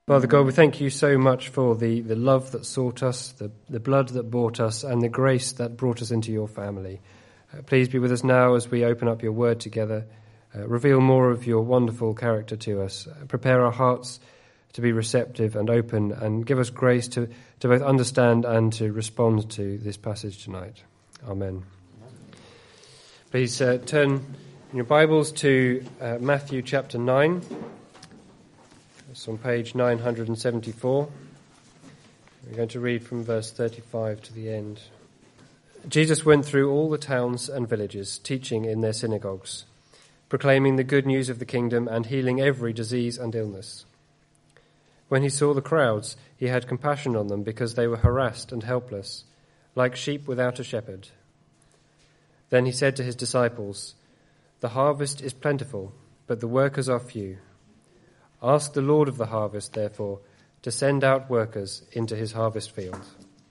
Father God, we thank you so much for the love that sought us, the blood that bought us, and the grace that brought us into your family. Please be with us now as we open up your word together. Reveal more of your wonderful character to us. Prepare our hearts to be receptive and open, and give us grace to both understand and to respond to this passage tonight. Amen. Please turn in your Bibles to Matthew chapter 9. It's on page 974. We're going to read from verse 35 to the end. Jesus went through all the towns and villages, teaching in their synagogues, proclaiming the good news of the kingdom and healing every disease and illness. When he saw the crowds, he had compassion on them because they were harassed and helpless, like sheep without a shepherd. Then he said to his disciples, "The harvest is plentiful, but the workers are few. Ask the Lord of the harvest, therefore, to send out workers into his harvest field."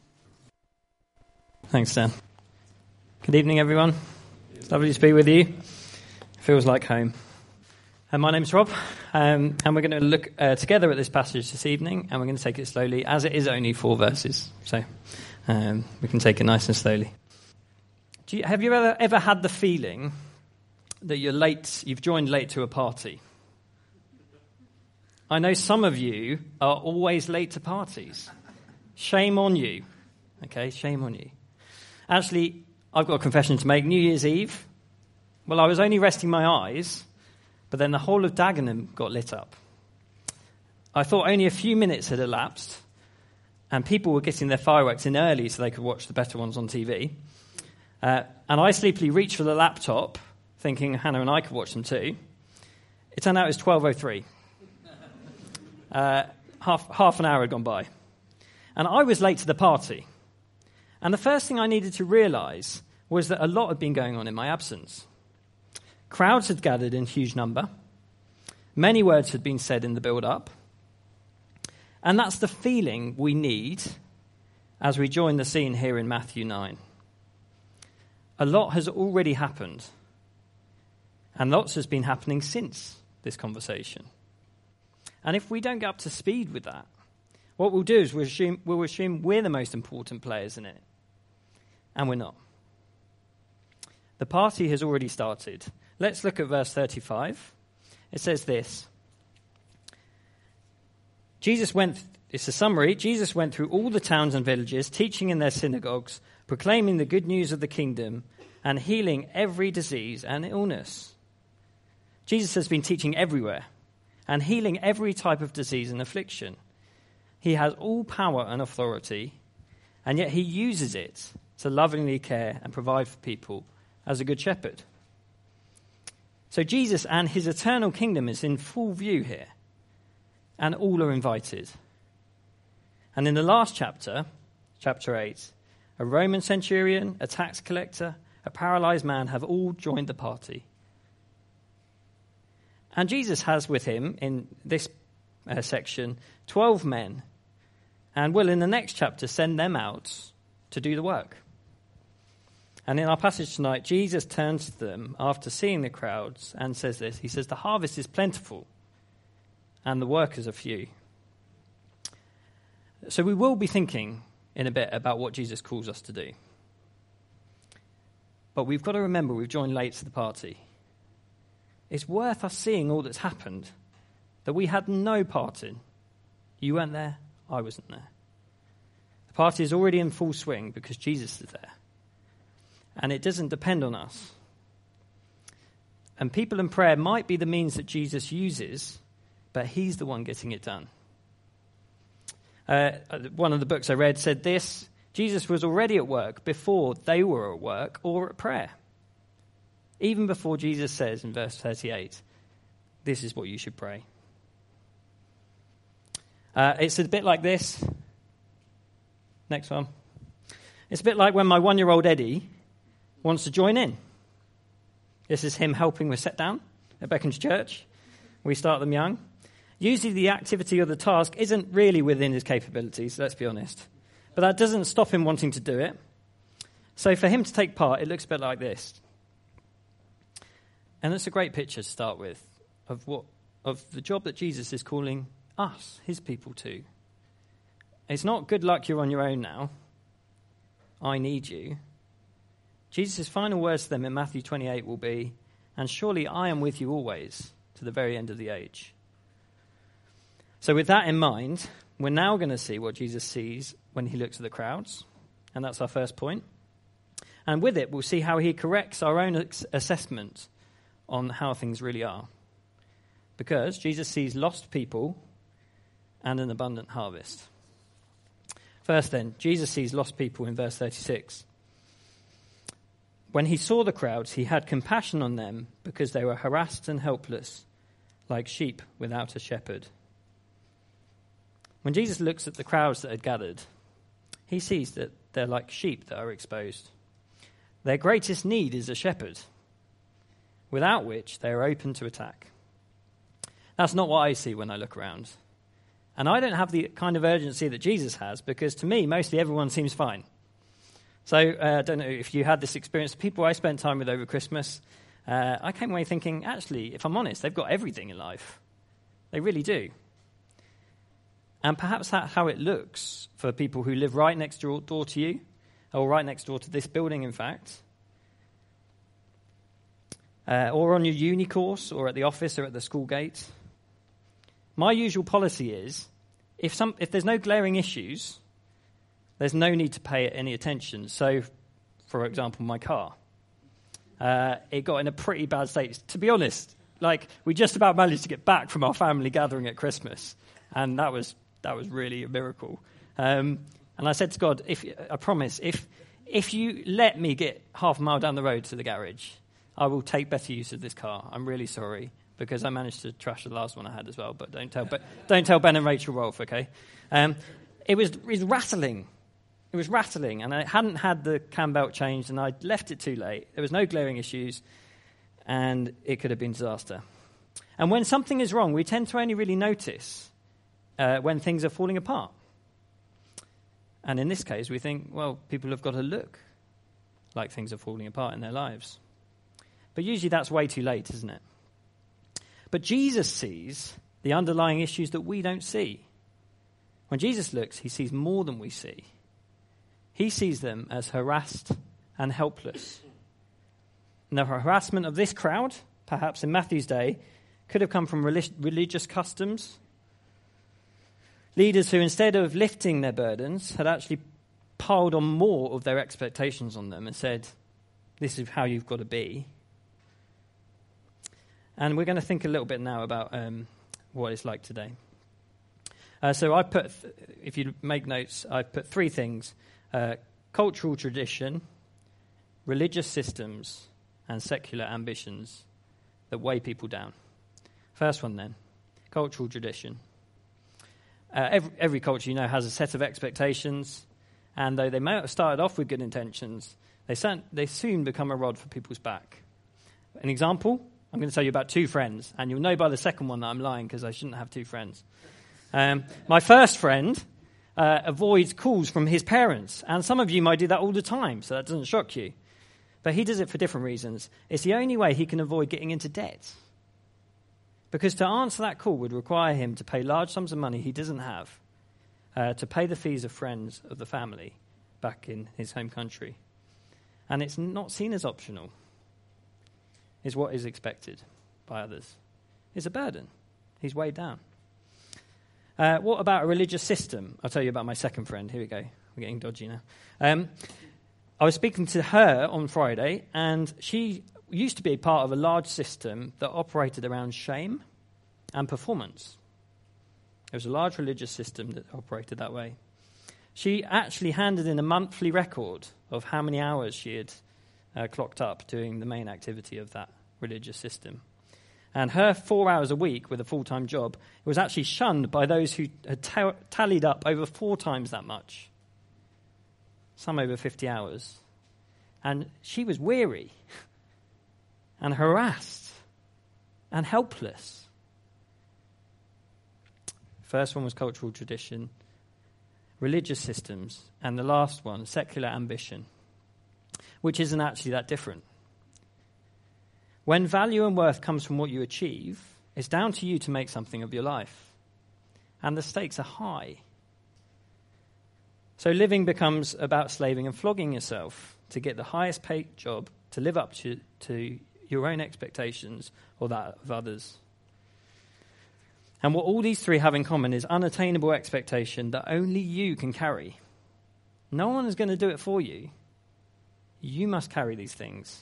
Thanks, Dan. Good evening, everyone. It's lovely to be with you. Feels like home. My name's Rob, and we're going to look together at this passage this evening, and we're going to take it slowly, as it is only 4 verses, so we can take it nice and slowly. Have you ever had the feeling that you've joined late to a party? I know some of you are always late to parties. Shame on you. Okay, shame on you. Actually, I've got a confession to make. New Year's Eve, well, I was only resting my eyes, but then the whole of Dagenham got lit up. I thought only a few minutes had elapsed, and people were getting their fireworks in early so they could watch the better ones on TV. And I sleepily reached for the laptop, thinking Hannah and I could watch them too. It turned out it was 12:03. Half an hour had gone by. And I was late to the party. And the first thing I needed to realise was that a lot had been going on in my absence. Crowds had gathered in huge number. Many words had been said in the build-up. And that's the feeling we need as we join the scene here in Matthew 9. A lot has already happened. And lots has been happening since this conversation. And if we don't get up to speed with that, what we'll do is we'll assume we're the most important players in it. And we're not. The party has already started. Let's look at verse 35. It says this. It's a summary. Jesus went through all the towns and villages, teaching in their synagogues, proclaiming the good news of the kingdom, and healing every disease and illness. Jesus has been teaching everywhere and healing every type of disease and affliction. He has all power and authority, and yet he uses it to lovingly care and provide for people as a good shepherd. So Jesus and his eternal kingdom is in full view here, and all are invited. And in the last chapter, chapter 8, a Roman centurion, a tax collector, a paralyzed man have all joined the party. And Jesus has with him, in this section, 12 men, and will in the next chapter send them out to do the work. And in our passage tonight, Jesus turns to them after seeing the crowds and says this. He says, "The harvest is plentiful, and the workers are few." So we will be thinking in a bit about what Jesus calls us to do. But we've got to remember we've joined late to the party. It's worth us seeing all that's happened that we had no part in. You weren't there, I wasn't there. The party is already in full swing because Jesus is there. And it doesn't depend on us. And people in prayer might be the means that Jesus uses, but he's the one getting it done. One of the books I read said this: Jesus was already at work before they were at work or at prayer. Even before Jesus says in verse 38, this is what you should pray. It's a bit like this. Next one. It's a bit like when my 1-year-old Eddie wants to join in. This is him helping with set down at Beacons Church. We start them young. Usually the activity or the task isn't really within his capabilities, let's be honest. But that doesn't stop him wanting to do it. So for him to take part, it looks a bit like this. And it's a great picture to start with of the job that Jesus is calling us, his people too. It's not good luck, you're on your own now. I need you. Jesus' final words to them in Matthew 28 will be, and surely I am with you always to the very end of the age. So with that in mind, we're now going to see what Jesus sees when he looks at the crowds. And that's our first point. And with it, we'll see how he corrects our own assessment on how things really are. Because Jesus sees lost people and an abundant harvest. First then, Jesus sees lost people in verse 36. When he saw the crowds, he had compassion on them because they were harassed and helpless, like sheep without a shepherd. When Jesus looks at the crowds that had gathered, he sees that they're like sheep that are exposed. Their greatest need is a shepherd, without which they are open to attack. That's not what I see when I look around. And I don't have the kind of urgency that Jesus has, because to me, mostly everyone seems fine. So I don't know if you had this experience. The people I spent time with over Christmas, I came away thinking, actually, if I'm honest, they've got everything in life. They really do. And perhaps that's how it looks for people who live right next door to you, or right next door to this building, in fact, or on your uni course, or at the office, or at the school gate. My usual policy is, if there's no glaring issues, there's no need to pay it any attention. So, for example, my car. It got in a pretty bad state. To be honest, we just about managed to get back from our family gathering at Christmas, and that was really a miracle. And I said to God, I promise, if you let me get half a mile down the road to the garage, I will take better use of this car. I'm really sorry, because I managed to trash the last one I had as well. But don't tell Ben and Rachel Rolfe, okay? It was rattling. It was rattling, and I hadn't had the cam belt changed, and I'd left it too late. There was no glaring issues, and it could have been disaster. And when something is wrong, we tend to only really notice when things are falling apart. And in this case, we think, well, people have got to look like things are falling apart in their lives. But usually that's way too late, isn't it? But Jesus sees the underlying issues that we don't see. When Jesus looks, he sees more than we see. He sees them as harassed and helpless. And the harassment of this crowd, perhaps in Matthew's day, could have come from religious customs. Leaders who, instead of lifting their burdens, had actually piled on more of their expectations on them and said, this is how you've got to be. And we're going to think a little bit now about what it's like today. So I put, if you make notes, I put three things. Cultural tradition, religious systems, and secular ambitions that weigh people down. First one then, cultural tradition. Every culture, has a set of expectations, and though they may have started off with good intentions, they soon become a rod for people's back. An example, I'm going to tell you about two friends, and you'll know by the second one that I'm lying because I shouldn't have two friends. My first friend avoids calls from his parents, and some of you might do that all the time, so that doesn't shock you. But he does it for different reasons. It's the only way he can avoid getting into debt. Because to answer that call would require him to pay large sums of money he doesn't have, to pay the fees of friends of the family back in his home country. And it's not seen as optional. It's what is expected by others. It's a burden. He's weighed down. What about a religious system? I'll tell you about my second friend. Here we go. We're getting dodgy now. I was speaking to her on Friday, and she used to be a part of a large system that operated around shame and performance. There was a large religious system that operated that way. She actually handed in a monthly record of how many hours she had clocked up doing the main activity of that religious system. And her 4 hours a week with a full-time job was actually shunned by those who had tallied up over 4 times that much. Some over 50 hours. And she was weary and harassed and helpless. First one was cultural tradition, religious systems, and the last one, secular ambition, which isn't actually that different. When value and worth comes from what you achieve, it's down to you to make something of your life. and the stakes are high. So living becomes about slaving and flogging yourself to get the highest paid job, to live up to your own expectations or that of others. And what all these three have in common is unattainable expectation that only you can carry. No one is going to do it for you. You must carry these things.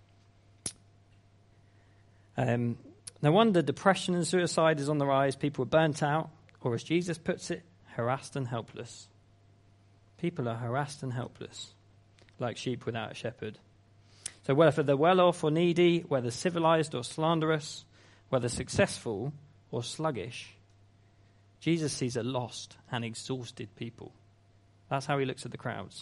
No wonder depression and suicide is on the rise. People are burnt out, or as Jesus puts it, harassed and helpless. People are harassed and helpless, like sheep without a shepherd. So whether they're well off or needy, whether civilized or slanderous, whether successful or sluggish, Jesus sees a lost and exhausted people. That's how he looks at the crowds.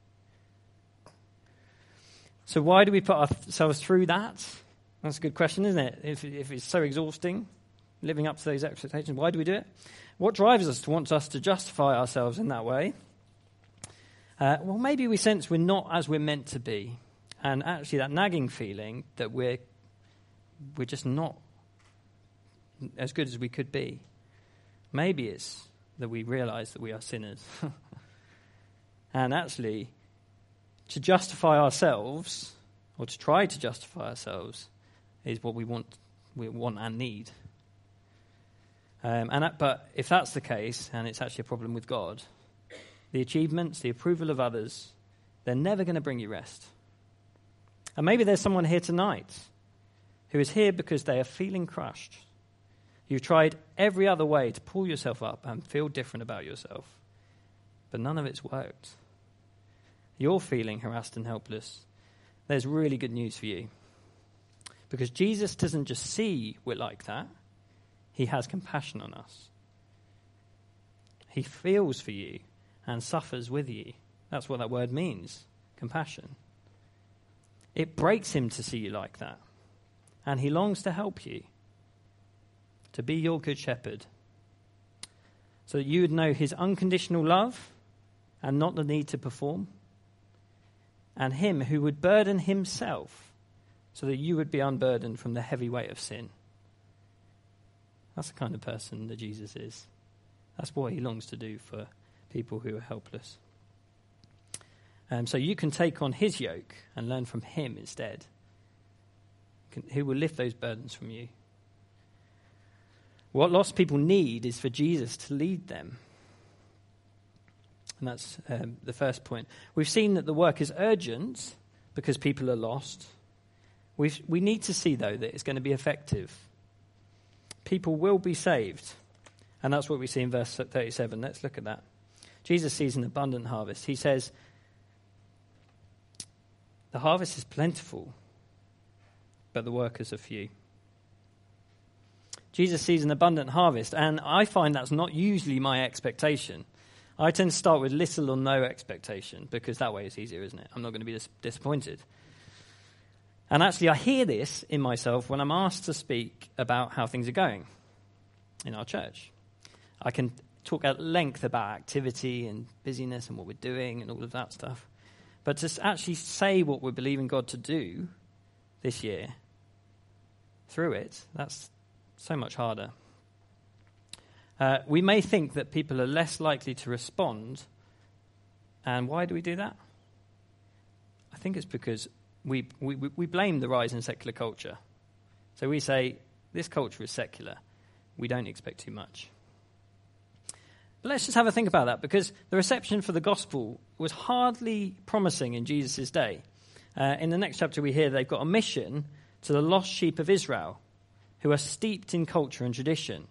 So why do we put ourselves through that? That's a good question, isn't it? If it's so exhausting, living up to those expectations, why do we do it? What drives us to want us to justify ourselves in that way? Well, maybe we sense we're not as we're meant to be. And actually that nagging feeling that we're just not as good as we could be. Maybe it's that we realize that we are sinners. And actually, to justify ourselves, or to try to justify ourselves, is what we want and need. But if that's the case, and it's actually a problem with God, the achievements, the approval of others, they're never going to bring you rest. And maybe there's someone here tonight who is here because they are feeling crushed. You've tried every other way to pull yourself up and feel different about yourself, but none of it's worked. You're feeling harassed and helpless. There's really good news for you. Because Jesus doesn't just see we're like that, he has compassion on us. He feels for you and suffers with you. That's what that word means, compassion. It breaks him to see you like that. And he longs to help you, to be your good shepherd, so that you would know his unconditional love and not the need to perform, and him who would burden himself so that you would be unburdened from the heavy weight of sin. That's the kind of person that Jesus is. That's what he longs to do for people who are helpless. So you can take on his yoke and learn from him instead, who will lift those burdens from you. What lost people need is for Jesus to lead them. And that's the first point. We've seen that the work is urgent because people are lost. We need to see, though, that it's going to be effective. People will be saved. And that's what we see in verse 37. Let's look at that. Jesus sees an abundant harvest. He says, the harvest is plentiful, but the workers are few. Jesus sees an abundant harvest, and I find that's not usually my expectation. I tend to start with little or no expectation, because that way it's easier, isn't it? I'm not going to be disappointed. And actually, I hear this in myself when I'm asked to speak about how things are going in our church. I can talk at length about activity and busyness and what we're doing and all of that stuff. But to actually say what we're believing God to do this year through it, that's so much harder. We may think that people are less likely to respond. And why do we do that? I think it's because we blame the rise in secular culture. So we say, this culture is secular. We don't expect too much. But let's just have a think about that, because the reception for the gospel was hardly promising in Jesus' day. In the next chapter we hear they've got a mission to the lost sheep of Israel, who are steeped in culture and tradition.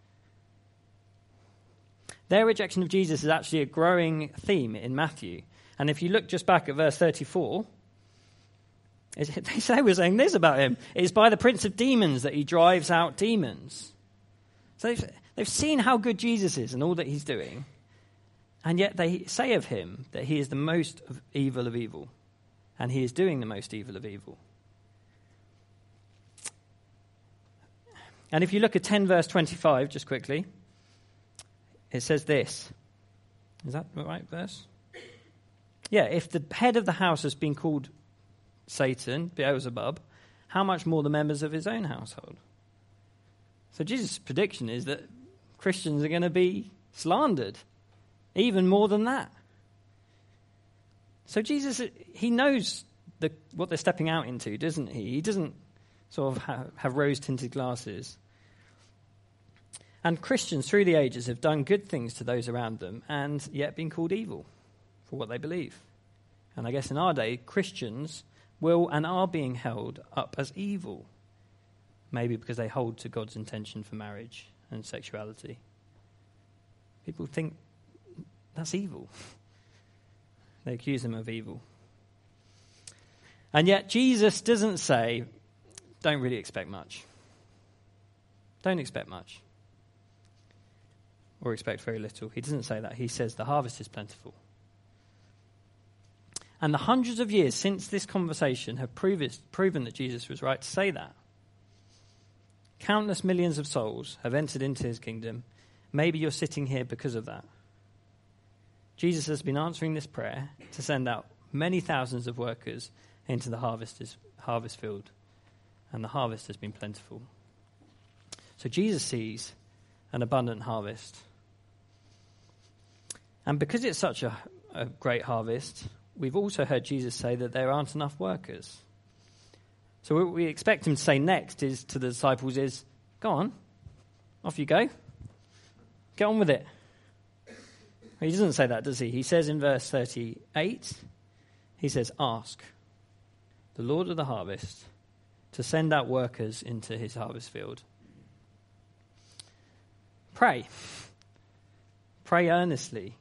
Their rejection of Jesus is actually a growing theme in Matthew. And if you look just back at verse 34, they say we're saying this about him. It's by the prince of demons that he drives out demons. So they've seen how good Jesus is and all that he's doing. And yet they say of him that he is the most evil of evil. And he is doing the most evil of evil. And if you look at 10 verse 25, just quickly, it says this. Is that the right verse? Yeah, if the head of the house has been called Satan, Beelzebub, how much more the members of his own household? So Jesus' prediction is that Christians are going to be slandered, even more than that. So Jesus, he knows what they're stepping out into, doesn't he? He doesn't sort of have rose-tinted glasses. And Christians through the ages have done good things to those around them and yet been called evil for what they believe. And I guess in our day, Christians will and are being held up as evil, maybe because they hold to God's intention for marriage and sexuality. People think that's evil. They accuse them of evil. And yet Jesus doesn't say, don't really expect much. Don't expect much. Or expect very little. He doesn't say that. He says the harvest is plentiful. And the hundreds of years since this conversation have proven that Jesus was right to say that. Countless millions of souls have entered into his kingdom. Maybe you're sitting here because of that. Jesus has been answering this prayer to send out many thousands of workers into the harvest field. And the harvest has been plentiful. So Jesus sees an abundant harvest. And because it's such a great harvest, we've also heard Jesus say that there aren't enough workers. So what we expect him to say next is to the disciples is, go on, off you go. Get on with it. He doesn't say that, does he? He says in verse 38, he says, ask the Lord of the harvest to send out workers into his harvest field. Pray. Pray earnestly.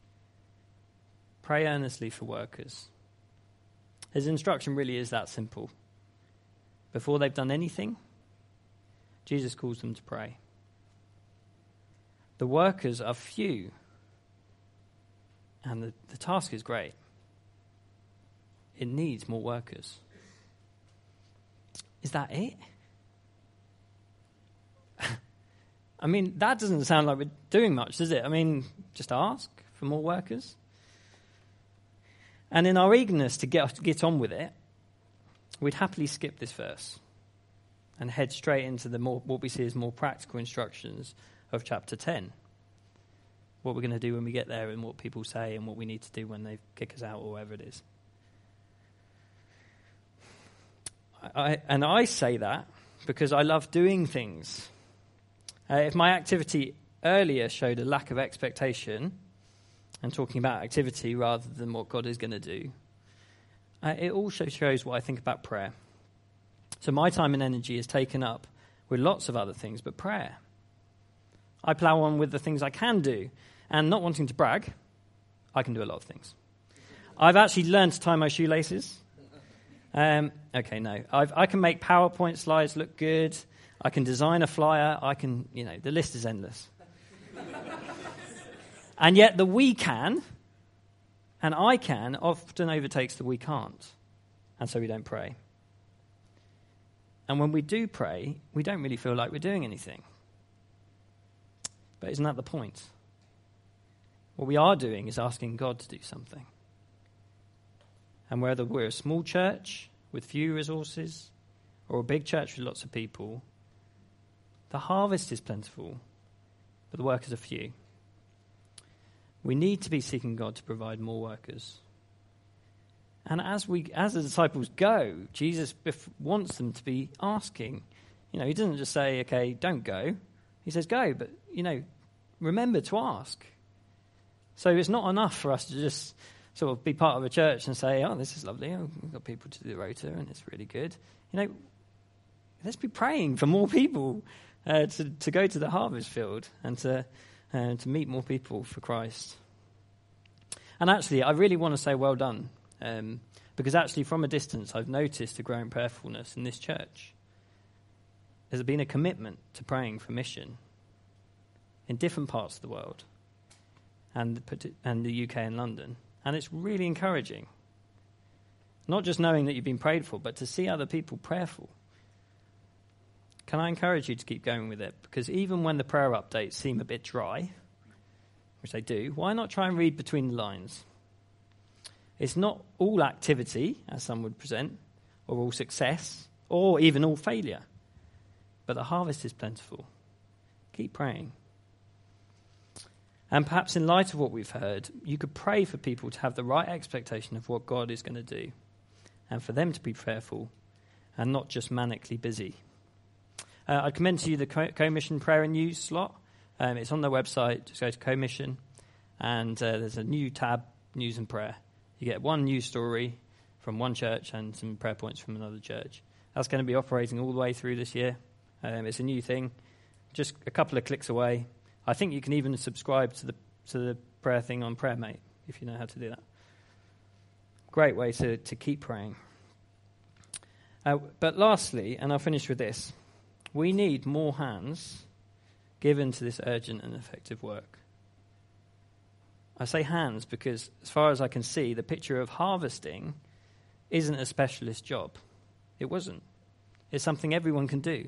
Pray earnestly for workers. His instruction really is that simple. Before they've done anything, Jesus calls them to pray. The workers are few, and the task is great. It needs more workers. Is that it? I mean, that doesn't sound like we're doing much, does it? I mean, just ask for more workers. And in our eagerness to get on with it, we'd happily skip this verse and head straight into what we see as more practical instructions of chapter 10. What we're going to do when we get there and what people say and what we need to do when they kick us out or whatever it is. I say that because I love doing things. If my activity earlier showed a lack of expectation and talking about activity rather than what God is going to do, it also shows what I think about prayer. So my time and energy is taken up with lots of other things, but prayer. I plough on with the things I can do, and not wanting to brag, I can do a lot of things. I've actually learned to tie my shoelaces. I can make PowerPoint slides look good. I can design a flyer. The list is endless. And yet the we can, and I can, often overtakes the we can't. And so we don't pray. And when we do pray, we don't really feel like we're doing anything. But isn't that the point? What we are doing is asking God to do something. And whether we're a small church with few resources or a big church with lots of people, the harvest is plentiful, but the workers are few. We need to be seeking God to provide more workers. And as the disciples go, Jesus wants them to be asking. He doesn't just say, okay, don't go. He says, go, but, remember to ask. So it's not enough for us to just sort of be part of a church and say, oh, this is lovely. Oh, we've got people to do the rota and it's really good. Let's be praying for more people to go to the harvest field and to meet more people for Christ. And actually, I really want to say well done. Because actually from a distance I've noticed a growing prayerfulness in this church. There's been a commitment to praying for mission in different parts of the world and the UK and London. And it's really encouraging. Not just knowing that you've been prayed for, but to see other people prayerful. Can I encourage you to keep going with it? Because even when the prayer updates seem a bit dry, which they do, why not try and read between the lines? It's not all activity, as some would present, or all success, or even all failure. But the harvest is plentiful. Keep praying. And perhaps in light of what we've heard, you could pray for people to have the right expectation of what God is going to do, and for them to be prayerful and not just manically busy. I commend to you the Co-Mission Prayer and News slot. It's on their website. Just go to Co-Mission, and there's a new tab, News and Prayer. You get one news story from one church and some prayer points from another church. That's going to be operating all the way through this year. It's a new thing, just a couple of clicks away. I think you can even subscribe to the prayer thing on PrayerMate, if you know how to do that. Great way to keep praying. But lastly, and I'll finish with this, we need more hands given to this urgent and effective work. I say hands because, as far as I can see, the picture of harvesting isn't a specialist job. It wasn't. It's something everyone can do.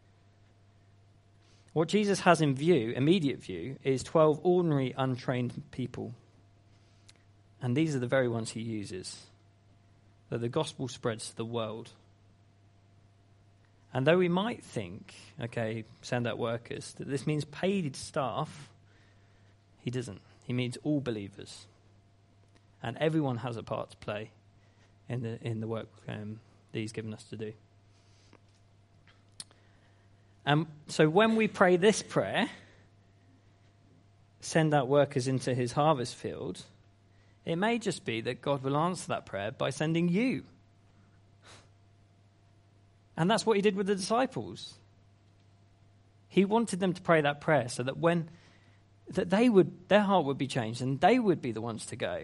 What Jesus has in view, immediate view, is 12 ordinary, untrained people. And these are the very ones he uses, that the gospel spreads to the world. And though we might think, okay, send out workers, that this means paid staff, he doesn't. He means all believers. And everyone has a part to play in the work that he's given us to do. So when we pray this prayer, send out workers into his harvest field, it may just be that God will answer that prayer by sending you. And that's what he did with the disciples. He wanted them to pray that prayer so that their heart would be changed and they would be the ones to go.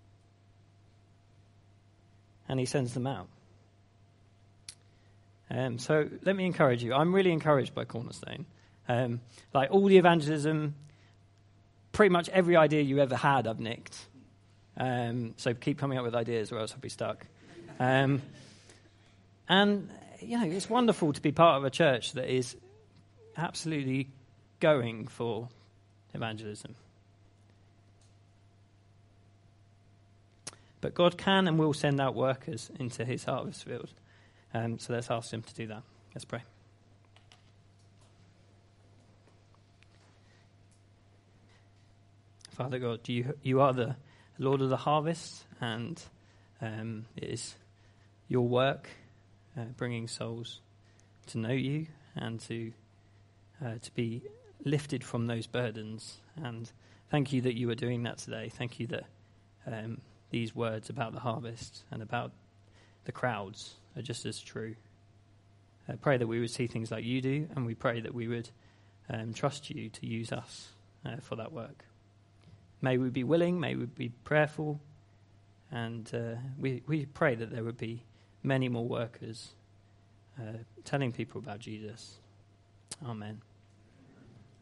And he sends them out. So let me encourage you. I'm really encouraged by Cornerstone. Like all the evangelism, pretty much every idea you ever had, I've nicked. So keep coming up with ideas or else I'll be stuck. And, you know, it's wonderful to be part of a church that is absolutely going for evangelism. But God can and will send out workers into his harvest field. So let's ask him to do that. Let's pray. Father God, you are the Lord of the harvest, and it is your work bringing souls to know you and to be lifted from those burdens. And thank you that you are doing that today. Thank you that these words about the harvest and about the crowds are just as true. I pray that we would see things like you do, and we pray that we would trust you to use us for that work. May we be willing, may we be prayerful, and we pray that there would be many more workers telling people about Jesus. Amen.